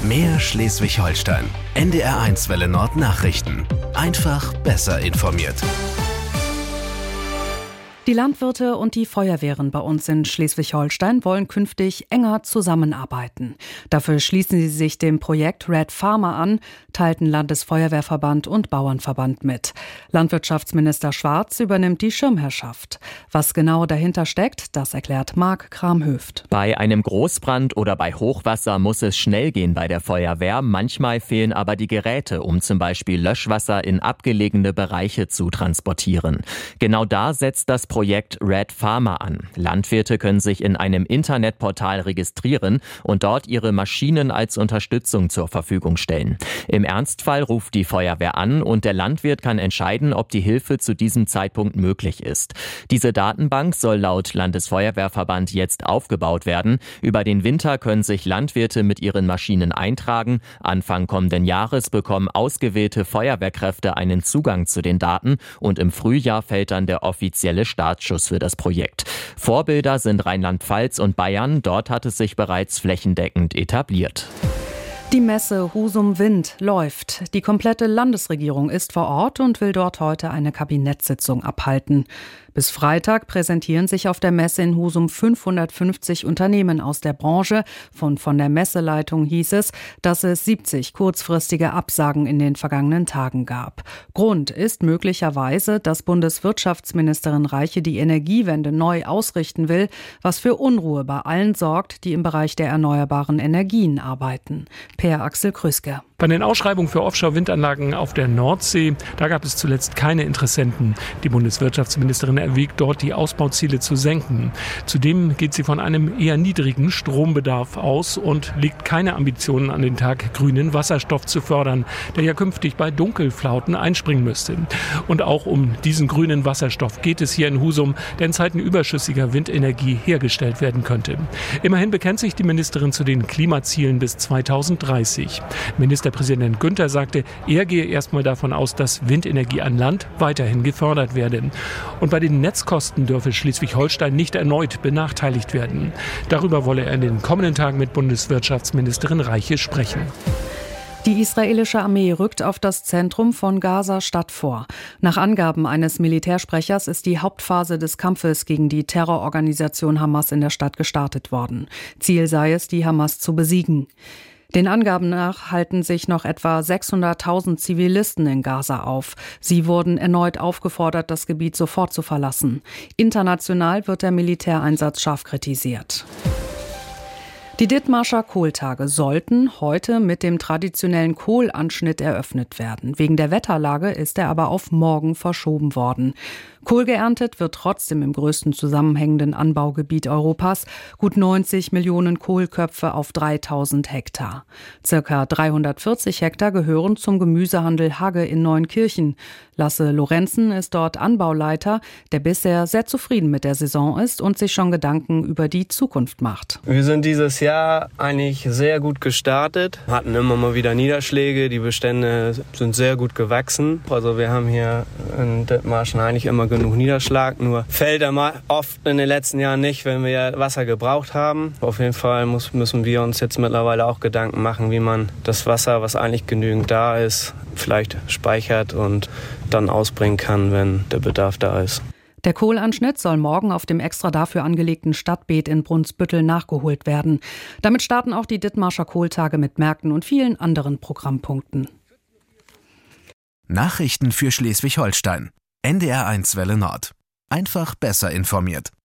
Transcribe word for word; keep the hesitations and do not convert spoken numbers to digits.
Mehr Schleswig-Holstein. N D R eins Welle Nord Nachrichten. Einfach besser informiert. Die Landwirte und die Feuerwehren bei uns in Schleswig-Holstein wollen künftig enger zusammenarbeiten. Dafür schließen sie sich dem Projekt Red Farmer an, teilten Landesfeuerwehrverband und Bauernverband mit. Landwirtschaftsminister Schwarz übernimmt die Schirmherrschaft. Was genau dahinter steckt, das erklärt Marc Kramhöft. Bei einem Großbrand oder bei Hochwasser muss es schnell gehen bei der Feuerwehr. Manchmal fehlen aber die Geräte, um zum Beispiel Löschwasser in abgelegene Bereiche zu transportieren. Genau da setzt das Projekt Red Farmer an. Landwirte können sich in einem Internetportal registrieren und dort ihre Maschinen als Unterstützung zur Verfügung stellen. Im Ernstfall ruft die Feuerwehr an und der Landwirt kann entscheiden, ob die Hilfe zu diesem Zeitpunkt möglich ist. Diese Datenbank soll laut Landesfeuerwehrverband jetzt aufgebaut werden. Über den Winter können sich Landwirte mit ihren Maschinen eintragen. Anfang kommenden Jahres bekommen ausgewählte Feuerwehrkräfte einen Zugang zu den Daten und im Frühjahr fällt dann der offizielle Startschuss für das Projekt. Vorbilder sind Rheinland-Pfalz und Bayern. Dort hat es sich bereits flächendeckend etabliert. Die Messe Husum Wind läuft. Die komplette Landesregierung ist vor Ort und will dort heute eine Kabinettssitzung abhalten. Bis Freitag präsentieren sich auf der Messe in Husum fünfhundertfünfzig Unternehmen aus der Branche. Von, von der Messeleitung hieß es, dass es siebzig kurzfristige Absagen in den vergangenen Tagen gab. Grund ist möglicherweise, dass Bundeswirtschaftsministerin Reiche die Energiewende neu ausrichten will, was für Unruhe bei allen sorgt, die im Bereich der erneuerbaren Energien arbeiten. Per Axel Krüske. Bei den Ausschreibungen für Offshore-Windanlagen auf der Nordsee, da gab es zuletzt keine Interessenten. Die Bundeswirtschaftsministerin erwägt dort, die Ausbauziele zu senken. Zudem geht sie von einem eher niedrigen Strombedarf aus und legt keine Ambitionen an den Tag, grünen Wasserstoff zu fördern, der ja künftig bei Dunkelflauten einspringen müsste. Und auch um diesen grünen Wasserstoff geht es hier in Husum, der in Zeiten überschüssiger Windenergie hergestellt werden könnte. Immerhin bekennt sich die Ministerin zu den Klimazielen bis zweitausenddreißig. Ministerpräsident Günther sagte, er gehe erstmal davon aus, dass Windenergie an Land weiterhin gefördert werde. Und bei den Netzkosten dürfe Schleswig-Holstein nicht erneut benachteiligt werden. Darüber wolle er in den kommenden Tagen mit Bundeswirtschaftsministerin Reiche sprechen. Die israelische Armee rückt auf das Zentrum von Gaza-Stadt vor. Nach Angaben eines Militärsprechers ist die Hauptphase des Kampfes gegen die Terrororganisation Hamas in der Stadt gestartet worden. Ziel sei es, die Hamas zu besiegen. Den Angaben nach halten sich noch etwa sechshunderttausend Zivilisten in Gaza auf. Sie wurden erneut aufgefordert, das Gebiet sofort zu verlassen. International wird der Militäreinsatz scharf kritisiert. Die Dithmarscher Kohltage sollten heute mit dem traditionellen Kohlanschnitt eröffnet werden. Wegen der Wetterlage ist er aber auf morgen verschoben worden. Kohl geerntet wird trotzdem im größten zusammenhängenden Anbaugebiet Europas. Gut neunzig Millionen Kohlköpfe auf dreitausend Hektar. Circa dreihundertvierzig Hektar gehören zum Gemüsehandel Hagge in Neunkirchen. Lasse Lorenzen ist dort Anbauleiter, der bisher sehr zufrieden mit der Saison ist und sich schon Gedanken über die Zukunft macht. Wir sind dieses Jahr eigentlich sehr gut gestartet, hatten immer mal wieder Niederschläge, die Bestände sind sehr gut gewachsen. Also wir haben hier in Dithmarschen eigentlich immer genug Niederschlag, nur fällt er mal oft in den letzten Jahren nicht, wenn wir Wasser gebraucht haben. Auf jeden Fall muss, müssen wir uns jetzt mittlerweile auch Gedanken machen, wie man das Wasser, was eigentlich genügend da ist, vielleicht speichert und dann ausbringen kann, wenn der Bedarf da ist. Der Kohlanschnitt soll morgen auf dem extra dafür angelegten Stadtbeet in Brunsbüttel nachgeholt werden. Damit starten auch die Dithmarscher Kohltage mit Märkten und vielen anderen Programmpunkten. Nachrichten für Schleswig-Holstein. N D R eins Welle Nord. Einfach besser informiert.